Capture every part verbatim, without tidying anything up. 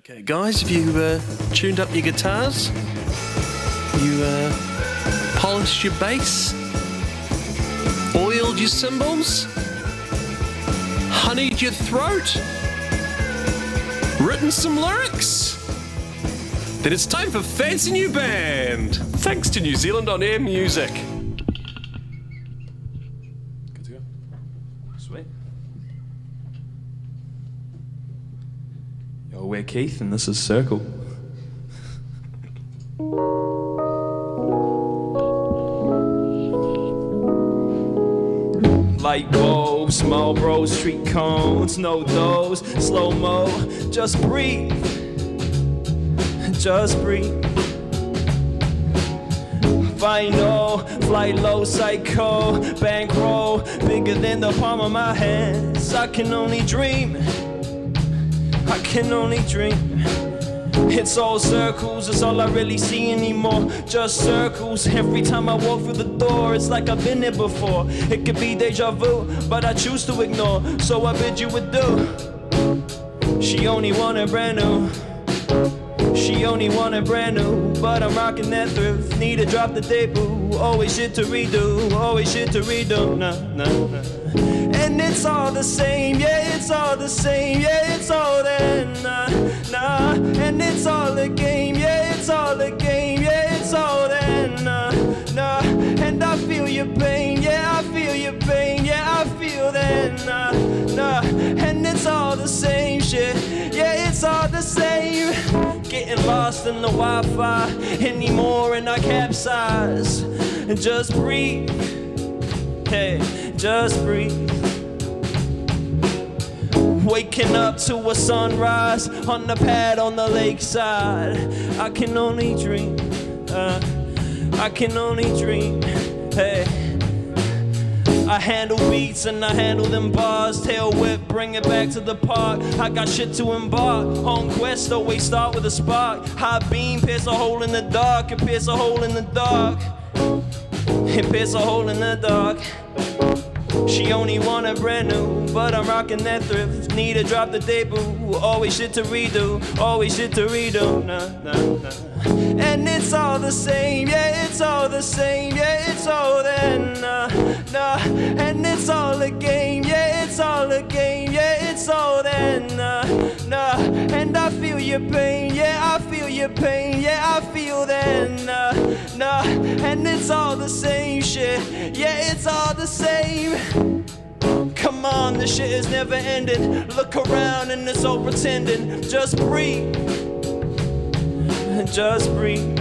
Okay, guys, have you uh, tuned up your guitars? You uh, polished your bass? Oiled your cymbals? Honeyed your throat? Written some lyrics? Then it's time for Fancy New Band, thanks to New Zealand On Air Music. Good to go. Sweet. Yo, we're Keith and this is Circle. Light bulbs, Marlboro street cones, no those, slow-mo, just breathe, just breathe. Vinyl, fly low, psycho, bankroll, bigger than the palm of my hands. I can only dream, I can only dream. It's all circles, it's all I really see anymore. Just circles, every time I walk through the door, it's like I've been there before. It could be deja vu, but I choose to ignore. So I bid you adieu. She only wanted brand new. She only wanted brand new, but I'm rocking that thrift. Need to drop the debut, always shit to redo, always shit to redo, nah, nah, nah. And it's all the same, yeah, it's all the same, yeah, it's all that, nah, nah. And it's all a game, yeah, it's all a game, yeah, it's all that, nah, nah. And I feel your pain, yeah, I feel your pain, yeah, I feel that, nah, nah. And it's all the same shit, yeah, it's all the same. Getting lost in the Wi-Fi anymore and I capsize. And just breathe, hey, just breathe. Waking up to a sunrise on the pad on the lakeside. I can only dream, uh, I can only dream, hey. I handle beats and I handle them bars. Tail whip, bring it back to the park. I got shit to embark on quest, always start with a spark. High beam, pierce a hole in the dark. It pierce a hole in the dark. It pierce a hole in the dark. She only wanted brand new, but I'm rocking that thrift. Need to drop the debut, always shit to redo, always shit to redo, nah, nah, nah. And it's all the same, yeah, it's all the same, yeah, it's all that, nah, nah. And it's all a game, yeah, it's all a game, yeah, it's all that, nah, nah. And I feel your pain, yeah, I feel your pain, yeah, I feel that, nah, nah. And it's all the same shit, yeah, it's all the same. Come on, this shit is never ending. Look around and it's all pretending. Just breathe, just breathe.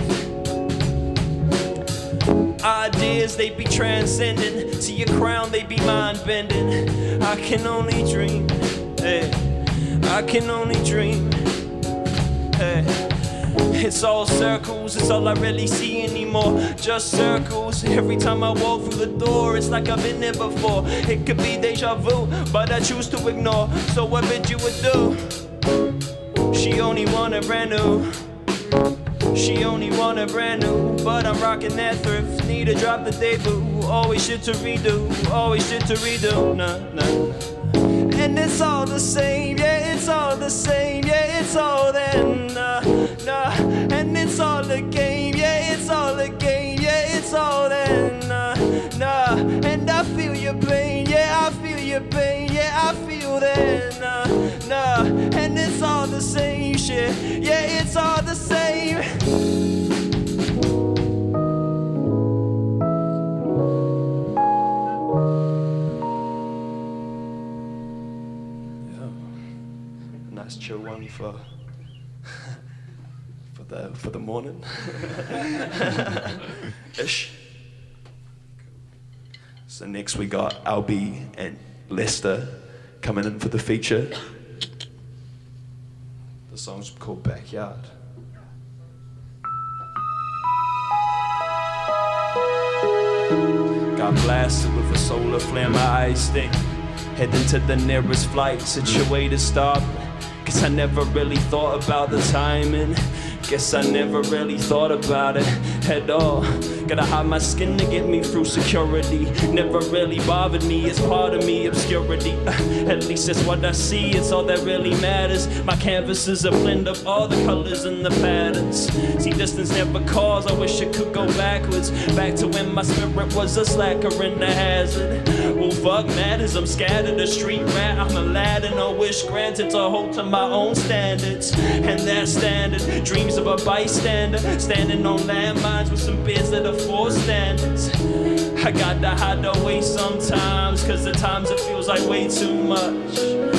Ideas, they be transcending. To your crown, they be mind-bending. I can only dream, hey. I can only dream, hey. It's all circles, it's all I really see anymore. Just circles, every time I walk through the door, it's like I've been there before. It could be deja vu, but I choose to ignore. So I bid you adieu. She only wanted brand new. She only wanted brand new, but I'm rocking that thrift. Need to drop the debut, always shit to redo, always shit to redo, nah, nah, nah. And it's all the same, yeah, it's all the same, yeah, it's all that, nah, nah. And it's all a game, yeah, it's all a game, yeah, it's all that, nah, nah. And I feel your pain, yeah, I feel your pain, yeah, I feel that, nah, nah. And it's all the same shit, yeah, it's all the same. Nice chill one for for the for the morning. Ish. So next we got Albie and Lester coming in for the feature. The song's called Backyard. Got blasted with a solar flare, my eyes sting. Heading to the nearest flight, situated stop. Guess I never really thought about the timing. Guess I never really thought about it at all. Gotta hide my skin to get me through security. Never really bothered me, it's part of me, obscurity. Uh, at least that's what I see, it's all that really matters. My canvas is a blend of all the colors and the patterns. See, distance never calls, I wish I could go backwards. Back to when my spirit was a slacker and a hazard. Well, fuck matters, I'm scattered, a street rat. I'm Aladdin, a wish granted to hold to my own standards. And that's standard, dreams of a bystander, standing on landmines with some beers that are four standards. I gotta hide away sometimes, cause at times it feels like way too much.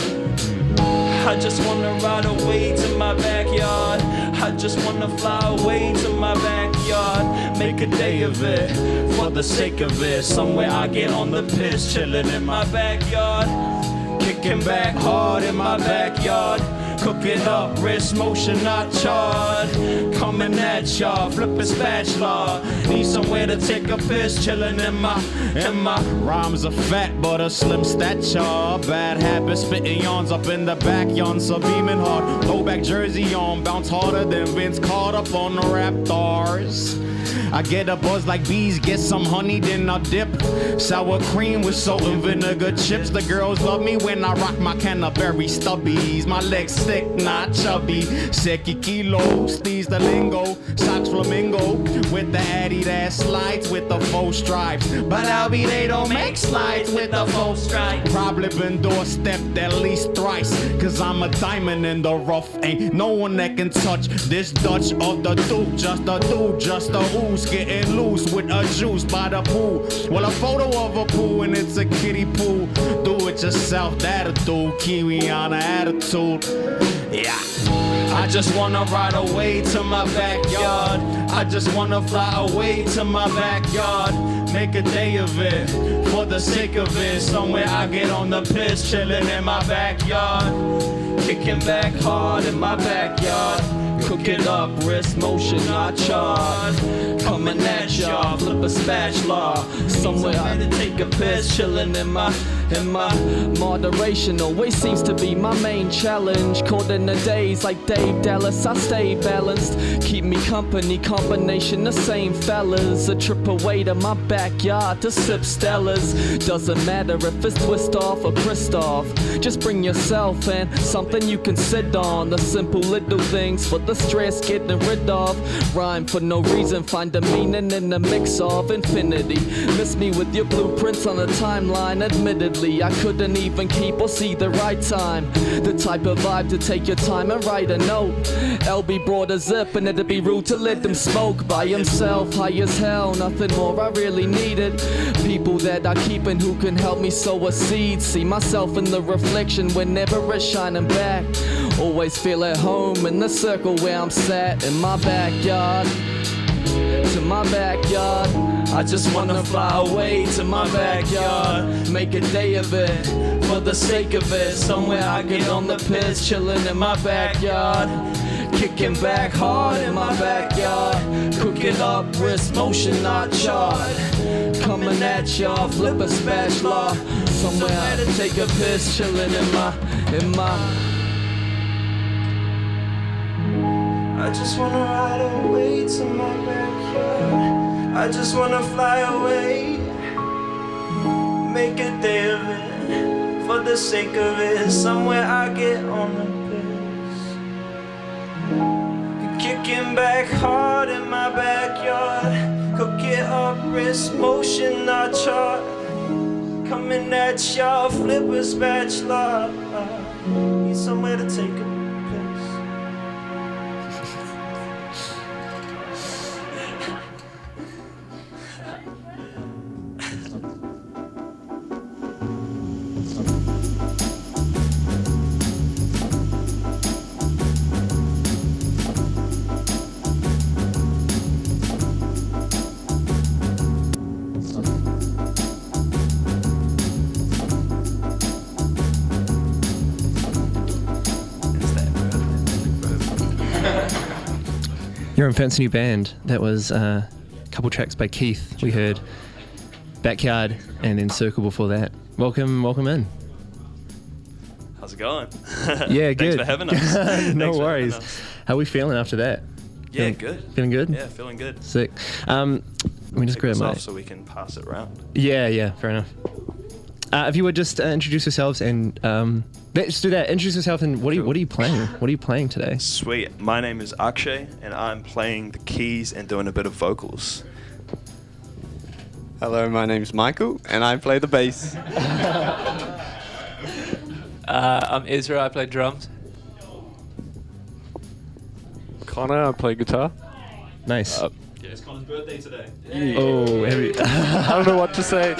I just wanna ride away to my backyard. I just wanna fly away to my backyard. Make a day of it, for the sake of it. Somewhere I get on the piss, chilling in my backyard. Kicking back hard in my backyard. Cook it up, wrist motion not charred. Coming at y'all, flipping spatula. Need somewhere to take a piss, chilling in my, in my. Rhymes are fat, but a slim stature. Bad habits, spitting yawns up in the backyard. So beaming hard, throwback jersey on. Bounce harder than Vince caught up on the Raptors. I get a buzz like bees, get some honey, then I dip. Sour cream with salt and vinegar chips. The girls love me when I rock my Canterbury stubbies. My legs thick, not chubby. Seki kilos, these the lingo. Socks flamingo with the Adidas slides with the faux stripes. But I'll be they don't make slides with the faux stripes. Probably been doorstepped at least thrice. Cause I'm a diamond in the rough. Ain't no one that can touch this Dutch of the dude. Just a dude, just a ooze. Getting loose with a juice by the pool. Well, a photo of a pool and it's a kiddie pool. Do it yourself, that'll do. Kiwi on an attitude. Yeah. I just wanna ride away to my backyard. I just wanna fly away to my backyard. Make a day of it, for the sake of it. Somewhere I get on the piss, chilling in my backyard. Kicking back hard in my backyard. Cook it up, wrist motion not charred. Coming at y'all, flip a spatula. Somewhere I to take a piss, chilling in my, in my. Moderation always seems to be my main challenge. Caught in the days like Dave Dallas, I stay balanced. Keep me company, combination the same fellas. A trip away to my backyard to sip Stellas. Doesn't matter if it's twist off or Christoph. Just bring yourself and something you can sit on. The simple little things for the stress getting rid of. Rhyme for no reason, find a meaning in the mix of infinity. Miss me with your blueprints on a timeline. Admittedly, I couldn't even keep or see the right time. The type of vibe to take your time and write a note. L B brought a zip and it'd be rude to let them smoke by himself. High as hell, nothing more I really needed. People that I keep and who can help me sow a seed. See myself in the reflection whenever it's shining back. Always feel at home in the circle where I'm sat in my backyard. To my backyard. I just wanna fly away to my backyard. Make a day of it, for the sake of it. Somewhere I get on the piss, chilling in my backyard. Kicking back hard in my backyard. Cook it up, wrist motion not charred. Coming at y'all, flip a spatula. Somewhere I to take a piss, chilling in my, in my. I just wanna ride away to my backyard. I just wanna fly away. Make a day of it, for the sake of it. Somewhere I get on the piss. Kicking back hard in my backyard. Cook it up, wrist motion not chart. Coming at y'all, flip a spatula. Need somewhere to take a You're on Fancy New Band. That was uh, a couple tracks by Keith. We heard Backyard and then Circle before that. Welcome, welcome in. How's it going? Yeah, Thanks good. for having us. no Thanks for having worries. us. How are we feeling after that? Yeah, Feeling- good. Feeling good? Yeah, feeling good. Sick. Um, let me just Take grab this my... off so we can pass it around. Yeah, yeah, fair enough. Uh, if you would just uh, introduce yourselves and um, let's do that. Introduce yourself and what are you what are you playing? What are you playing today? Sweet. My name is Akshay, and I'm playing the keys and doing a bit of vocals. Hello, my name's Michael, and I play the bass. Uh, I'm Ezra, I play drums. Connor, I play guitar. Nice. Uh, Yeah, it's Connor's birthday today. Oh, happy, I don't know what to say.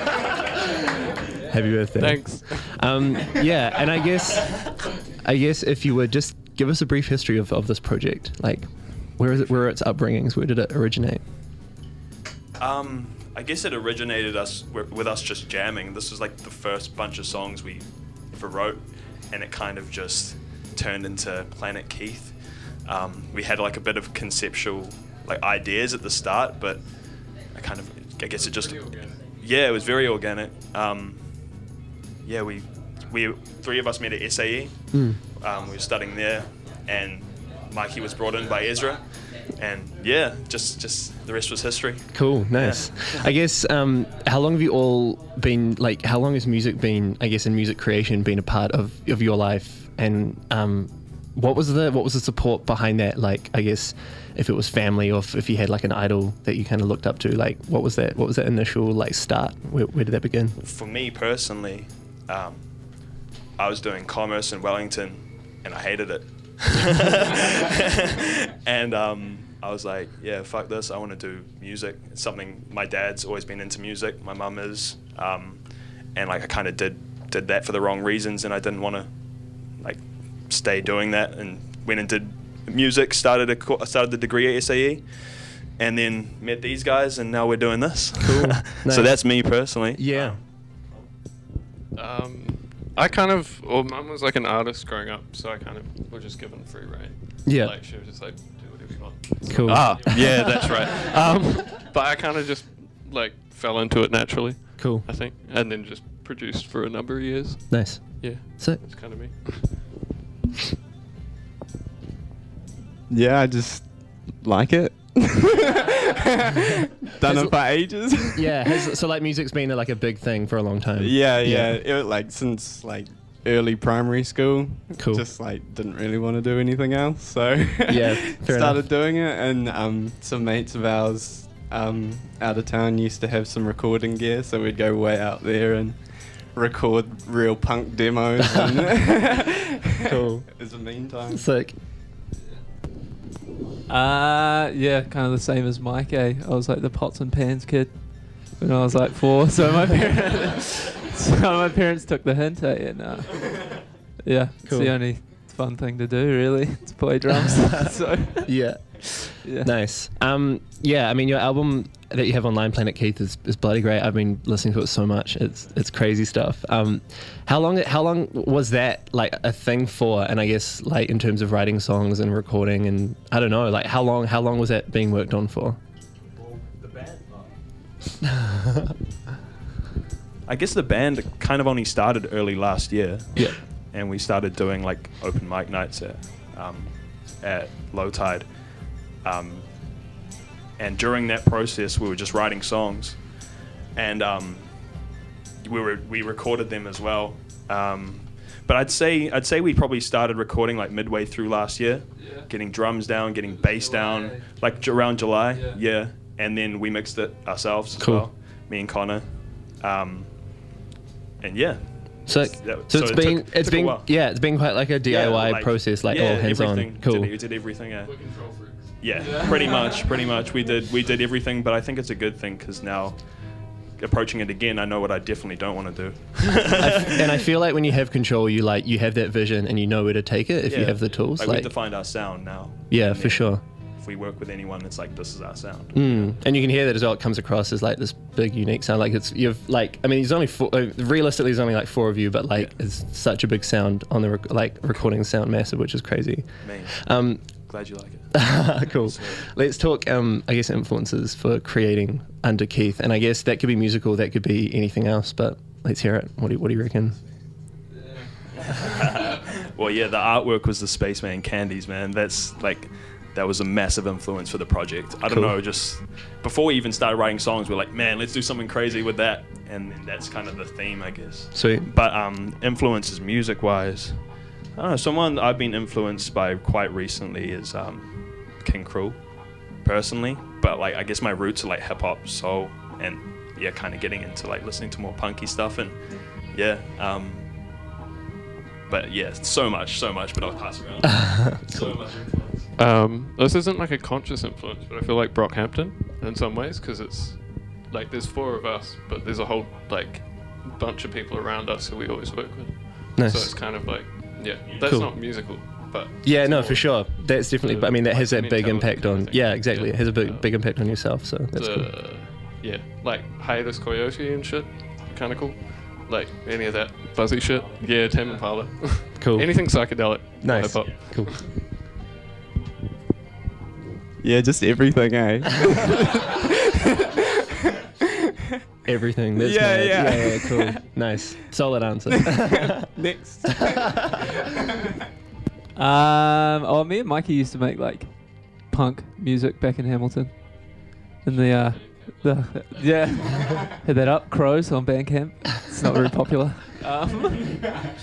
happy birthday. Thanks. Um, yeah, and I guess, I guess if you would just give us a brief history of, of this project, like where is it, where are its upbringings, where did it originate? Um, I guess it originated us with us just jamming. This was like the first bunch of songs we ever wrote, and it kind of just turned into Planet Keith. Um, we had like a bit of conceptual like ideas at the start, but I kind of I guess it just yeah it was very organic. Um, yeah, we we three of us met at S A E. Mm. Um, we were studying there, and Mikey was brought in by Ezra, and yeah, just just the rest was history. Cool, nice. Yeah. I guess um, how long have you all been like? How long has music been? I guess in music creation, been a part of, of your life, and um, what was the what was the support behind that? Like, I guess if it was family or if, if you had like an idol that you kind of looked up to, like what was that? What was that initial like start? Where, where did that begin? For me personally, um, I was doing commerce in Wellington, and I hated it. And um, I was like, yeah, fuck this. I want to do music. It's something my dad's always been into music. My mum is, um, and like I kind of did did that for the wrong reasons, and I didn't want to like stay doing that. And went and did music. Started a co- started the degree at S A E, and then met these guys, and now we're doing this. Cool. Nice. So that's me personally. Yeah. Um, I kind of, well, mum was like an artist growing up, so I kind of was just given free reign. Yeah. Like she was just like, do whatever you want. Cool. Ah, yeah, that's right. Um, but I kind of just like fell into it naturally, Cool. I think, and then just produced for a number of years. Nice. Yeah, Sick. that's kind of me. Yeah, I just like it. Done it for ages. Yeah. Has, so like music's been like a big thing for a long time. yeah, yeah. It was like since like early primary school. Cool. Just like didn't really want to do anything else, so Yeah, fair started enough. doing it. And um, some mates of ours um, out of town used to have some recording gear, so we'd go way out there and record real punk demos. And Cool. It was a mean time. Sick. Uh, yeah, kind of the same as Mike, eh? I was like the pots and pans kid when I was like four, so my parents, so my parents took the hint, eh? And uh, yeah, it's Cool. the only fun thing to do, really, to play drums. So Yeah. yeah. Nice. Um, yeah, I mean, your album that you have online, Planet Keith, is, is bloody great. I've been listening to it so much. It's it's crazy stuff. Um, how long how long was that like a thing for? And I guess like in terms of writing songs and recording and I don't know, like how long how long was that being worked on for? I guess the band kind of only started early last year. Yeah. And we started doing like open mic nights at um, at Low Tide. Um, and during that process, we were just writing songs, and um, we were we recorded them as well. Um, but I'd say I'd say we probably started recording like midway through last year, Yeah. getting drums down, getting bass down, like j- around July. Yeah. Yeah. And then we mixed it ourselves as Cool. well, me and Connor. Um, and yeah. Sick. That- So, so it's it been took- it's took a been while. yeah it's been quite like a D I Y Yeah, like- process, like yeah, all hands on. everything. Cool. Did, we did everything. Yeah. Yeah, pretty much, pretty much. We did we did everything, but I think it's a good thing because now approaching it again, I know what I definitely don't want to do. I f- and I feel like when you have control, you like you have that vision and you know where to take it if you Yeah. have the tools. Like, Like, we've defined our sound now. yeah, And for then sure. If we work with anyone, it's like this is our sound. Mm. And you can hear that as well. It comes across as like this big, unique sound. Like it's you've like I mean, there's only four. Uh, realistically, there's only like four of you, but like Yeah. it's such a big sound on the rec- like recording sound massive, which is crazy. Me, Um, glad you like it. cool. Sweet. Let's talk. Um, I guess influences for creating under Keith, and I guess that could be musical, that could be anything else. But let's hear it. What do you, what do you reckon? Well, yeah, the artwork was the Spaceman candies, man. That's like, that was a massive influence for the project. I don't Cool. know, just before we even started writing songs, we're like, man, let's do something crazy with that. And that's kind of the theme, I guess. Sweet. But um, influences music-wise, I don't know, someone I've been influenced by quite recently is um, King Krule, personally. But like, I guess my roots are like hip-hop, soul, and yeah, kind of getting into like listening to more punky stuff. And yeah, um, but yeah, so much, so much, but I'll pass around. So much influence. Um, this isn't like a conscious influence, but I feel like Brockhampton in some ways, because it's like there's four of us, but there's a whole like bunch of people around us who we always work with. Nice. So it's kind of like, yeah, that's Cool. not musical, but Yeah, it's no, more for sure. That's definitely. the, But I mean, that like, has that big mentality impact kind of on. thing. Yeah, exactly. Yeah. It has a big Uh, big impact on yourself. So that's the, cool. Yeah, like Hiatus Coyote and shit, kind of cool. Like any of that fuzzy shit. Yeah, Tame Impala. Cool. Anything psychedelic. Nice. Hip-hop. Cool. Yeah, just everything, eh? Everything. That's Yeah, mad. yeah. yeah, yeah. Cool. Nice. Solid answer. Next. Um, oh, me and Mikey used to make like punk music back in Hamilton. In the, uh, the yeah, hit that up, Crows on Bandcamp. It's not very popular. Um,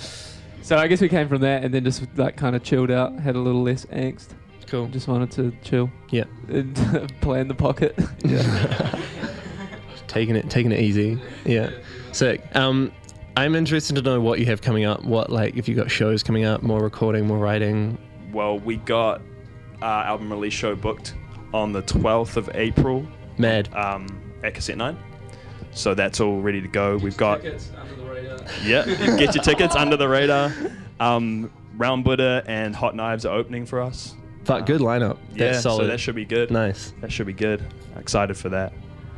so I guess we came from that and then just like kind of chilled out, had a little less angst. Cool. Just wanted to chill. Yeah. And play in the pocket. Yeah. taking it taking it easy. Yeah. Sick. Um, I'm interested to know what you have coming up. What, like, if you got shows coming up, more recording, more writing. Well, we got our album release show booked on the twelfth of April. Mad. Um, at Cassette Nine. So that's all ready to go. We've got Tickets under the radar. yeah, get your tickets under the radar. Um, Round Buddha and Hot Knives are opening for us. Fuck, good lineup. Yeah, That's solid. so that should be good. Nice. That should be good. Excited for that.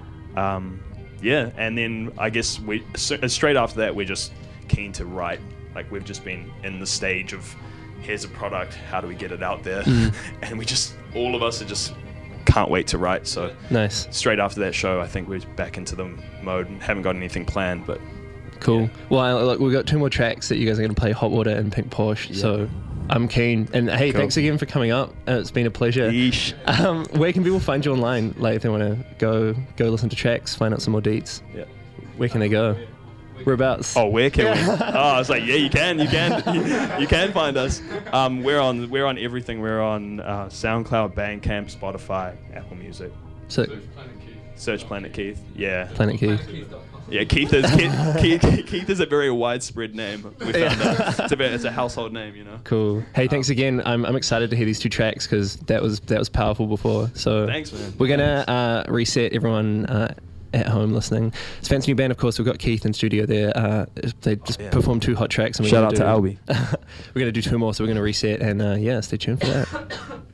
Um, yeah, and then I guess we so, straight after that we're just keen to write. Like we've just been in the stage of here's a product, how do we get it out there? Mm. And we just all of us are just can't wait to write. So Nice. straight after that show, I think we're back into the mode and haven't got anything planned, but Cool. Yeah. Well, look, we've got two more tracks that you guys are going to play, Hot Water and Pink Porsche. Yeah. So I'm keen. And hey, Cool. thanks again for coming up. Uh, it's been a pleasure. yeesh. Um, where can people find you online? Like, if they want to go go listen to tracks, find out some more deets. Yeah. Where can they go? Whereabouts? Oh, where can we? Oh, I was like, yeah, you can, you can, you can find us. Um, we're on, we're on everything. We're on uh, SoundCloud, Bandcamp, Spotify, Apple Music. So, Search Planet Keith. Yeah, Planet Keith. yeah. Keith is Keith, Keith, Keith is a very widespread name. We found out. It's a very, it's a household name, you know. Cool. Hey, thanks again. I'm, I'm excited to hear these two tracks because that was that was powerful before. So Thanks, man. we're gonna uh, reset everyone uh, at home listening. It's Fancy New Band, of course. We've got Keith in studio there. Uh, they just Oh, yeah. performed two hot tracks. And we're Shout gonna out do, to Albie. We're gonna do two more, so we're gonna reset and uh, yeah, stay tuned for that.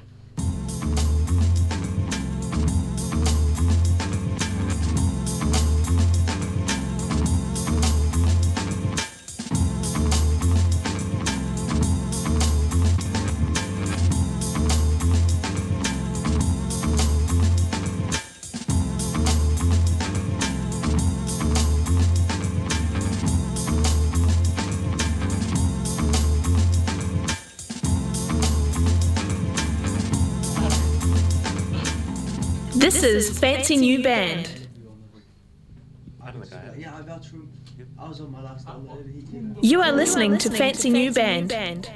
This is Fancy New Band. You are listening to Fancy New Band.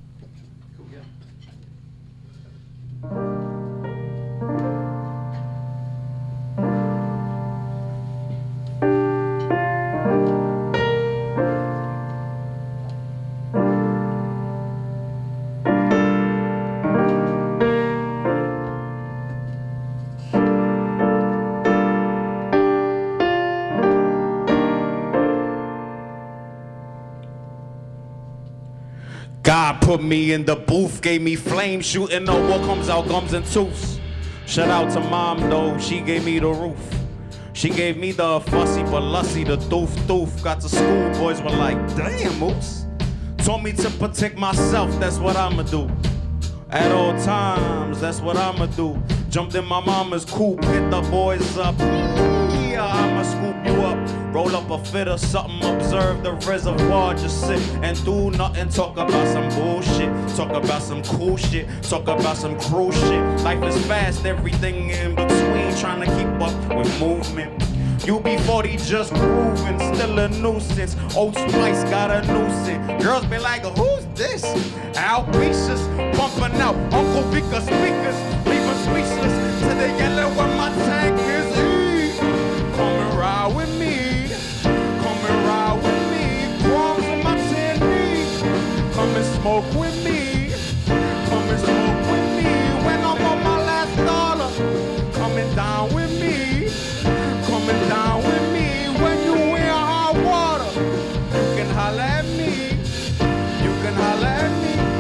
God put me in the booth, gave me flame shooting, no what comes out gums and tooths. Shout out to mom though, she gave me the roof. She gave me the fussy but lusty, the doof doof. Got to school, boys were like, damn, Moose. Told me to protect myself, that's what I'ma do. At all times, that's what I'ma do. Jumped in my mama's coupe, hit the boys up. Yeah, I'ma scoop you up. Roll up a fit or something, observe the reservoir. Just sit and do nothing. Talk about some bullshit. Talk about some cool shit. Talk about some cruel shit. Life is fast, everything in between. Trying to keep up with movement. U B forty just grooving, still a nuisance. Old Spice got a nuisance. Girls be like, who's this? Albicious, bumping out Uncle Vika speakers, leaving speechless to the yellow where my tank is. E. Come and ride with me, come and ride with me. Crumbs in my tin knee. Come and smoke with me, come and smoke with me. When I'm on my last dollar, coming down with me. Coming down with me when you in hot water. You can holler at me. You can holler at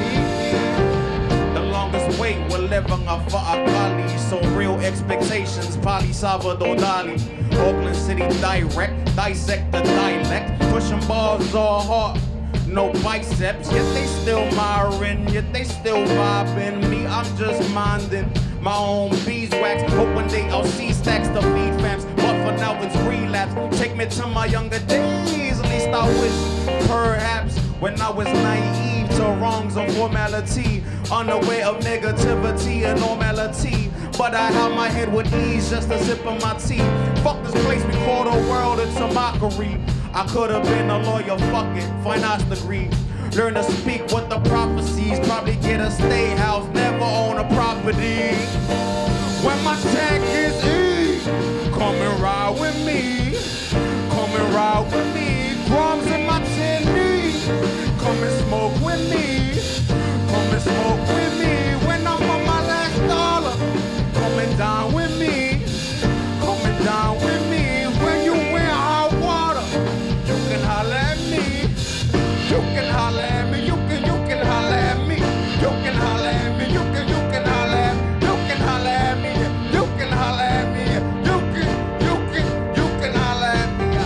me. The longest wait we're living off for our colleagues. So real expectations, Polly Salvador Dali. Oakland City direct, dissect the dialect. Pushing bars all hard, no biceps. Yet they still miring, yet they still vibing. Me, I'm just minding my own beeswax. Hoping they L C stacks to feed fams. But for now it's relapse. Take me to my younger days. At least I wish, perhaps, when I was naive to wrongs of formality, unaware of negativity and normality. But I held my head with ease just to sip of my tea. Fuck this place, we call the world, it's a mockery. I could have been a lawyer, fuck it, finance degree. Learn to speak what the prophecies. Probably get a stay house, never own a property. When my tank is E, come and ride with me. Come and ride with me. Crumbs in my tin knee. Come and smoke with me. Come and smoke with me. When I'm on my last dollar, coming down with me. Coming down with me. When you in hot water, you can holler at me. You can holler at me, you can, you can holler at me. You can holler at me, you can, you can holler at me. You can holler at me, you can holler at me. You can, you can, you can holler at me.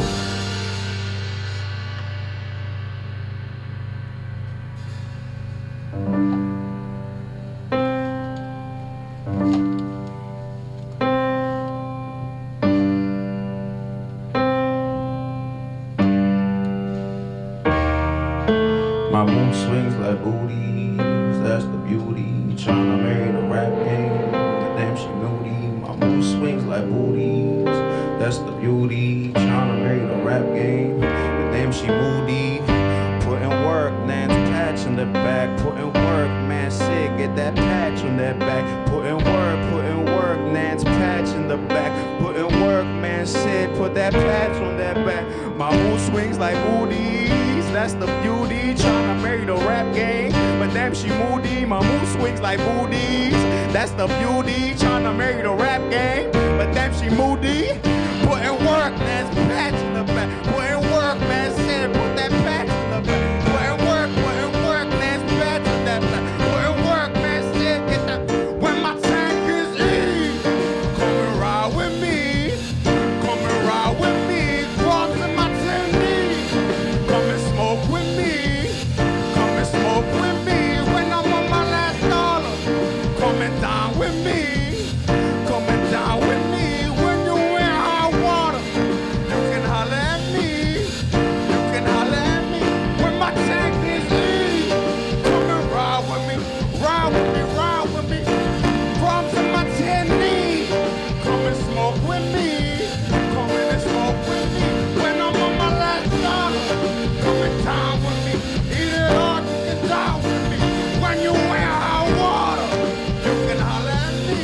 My mood swings like booties, that's the beauty. Tryna marry the rap game, but damn she moody. My mood swings like booties, that's the beauty. Tryna marry the rap game, but damn she moody. Putting work, Nan's patch in the back. Putting work, man, sick, get that patch on that back. Putting work, putting work, Nan's patch in the back. Putting work, man, sick, put that patch on that back. My mood swings like booties. That's the beauty, tryna marry the rap game, but damn she moody. My mood swings like booties. That's the beauty, tryna marry the rap game, but damn she moody. Putting work, man's patch in the back. Putting work, man, said put that patch in the back. Putting work, putting work, man's patch in that back. Putting work, man, said get that. When my tank is E, come and ride with me. Come and ride with me. Crumbs in my tin knee. Come and smoke with me. Come and smoke with me. When I'm on my last dollar, coming down with me. Coming down with me. When you in hot water, you can holler at me. You can holler at me. When my tank is E, come and ride with me. Ride with me, ride with me. Crumbs in my tin knee. Come and smoke with me. Come in and smoke with me. When I'm on my last dollar, coming down with me. Eat it all, you can down with me. When you in hot water, you can holler at me.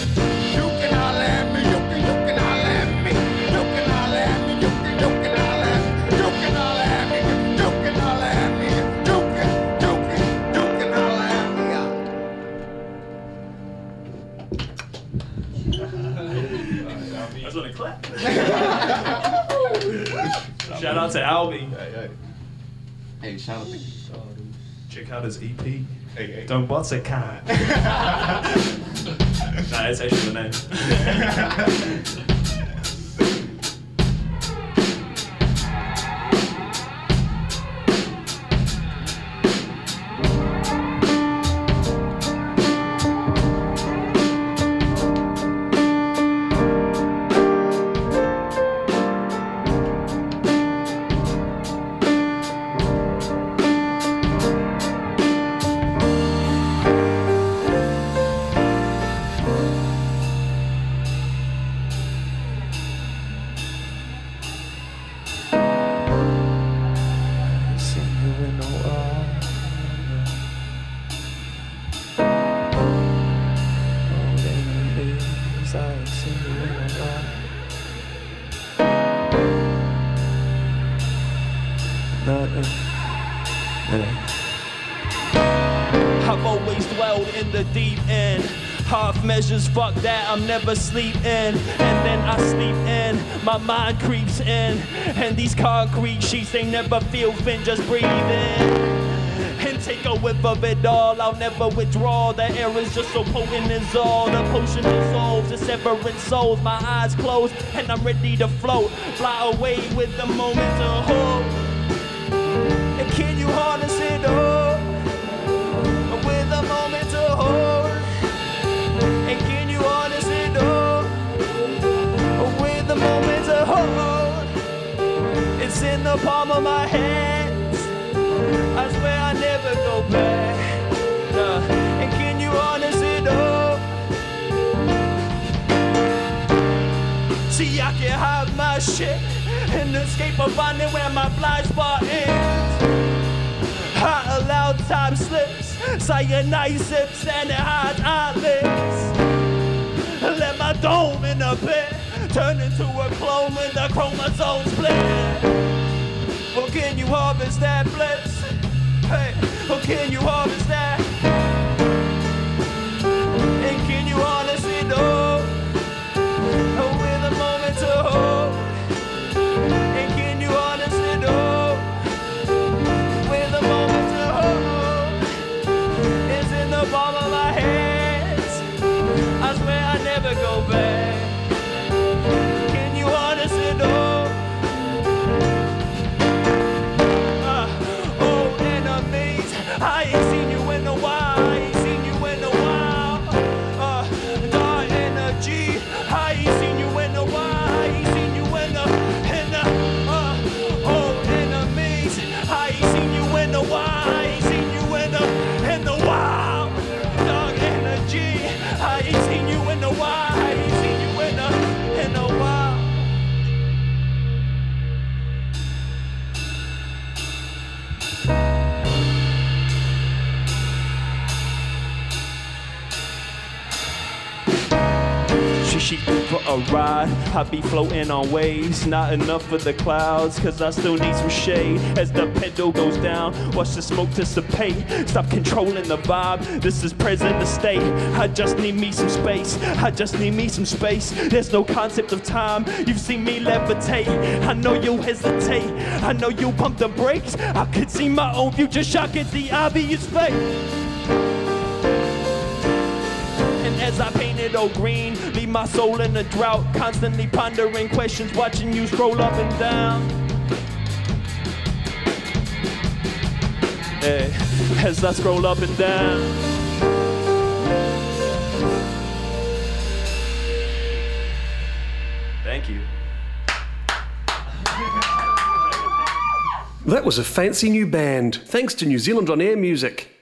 You can holler at me. You can, you can holler at me. You can holler at me. You can, you can holler at me. You can holler at me. You can holler at me. You can, you can, you can holler at me. I was gonna clap. Shout out to Albie. Hey, hey. Hey, shout out to Check out his E P. Hey, hey. Don't what's it kind. Nah, that's actually the name. I've always dwelled in the deep end. Half measures, fuck that, I'm never sleeping. And then I sleep in, my mind creeps in. And these concrete sheets, they never feel thin, just breathe in. And take a whiff of it all, I'll never withdraw. The air is just so potent as all. The potion dissolves, the severing souls. My eyes closed, and I'm ready to float. Fly away with the moment to hold. And can you harness it all? With a moment to hold. And can you harness it all? With a moment to hold. It's in the palm of my hands. I swear I never go back. Nah. And can you harness it all? See, I can hide my shit and escape of finding where my blind spot ends. I allow time slips, cyanide sips, and it hides eyelids. Let my dome in a pit turn into a clone when the chromosomes split. Well, can you harvest that bliss? Hey, well, can you harvest that? And can you harness it all? With a moment to hold. And can you harness it all? With a moment to hold. It's in the palm of my hands. I swear I never go back. Can you harness it all? I ain't seen you in a while, I ain't seen you in a while. Uh, dark energy, I ain't seen you in a while, I ain't seen you in a, in a, uh, oh, enemies. I ain't seen you in a while, I ain't seen you in a, in a while. Dark energy, I ain't seen you in a while, I ain't seen you in a, in a while. She for a ride, I be floating on waves. Not enough for the clouds, cause I still need some shade. As the pedal goes down, watch the smoke dissipate. Stop controlling the vibe, this is present state. I just need me some space, I just need me some space. There's no concept of time, you've seen me levitate. I know you hesitate, I know you pump the brakes. I could see my own future shock at the obvious fate. As I painted all green, leave my soul in a drought. Constantly pondering questions, watching you scroll up and down. Hey, as I scroll up and down. Thank you. That was a fancy new band, thanks to New Zealand On Air Music.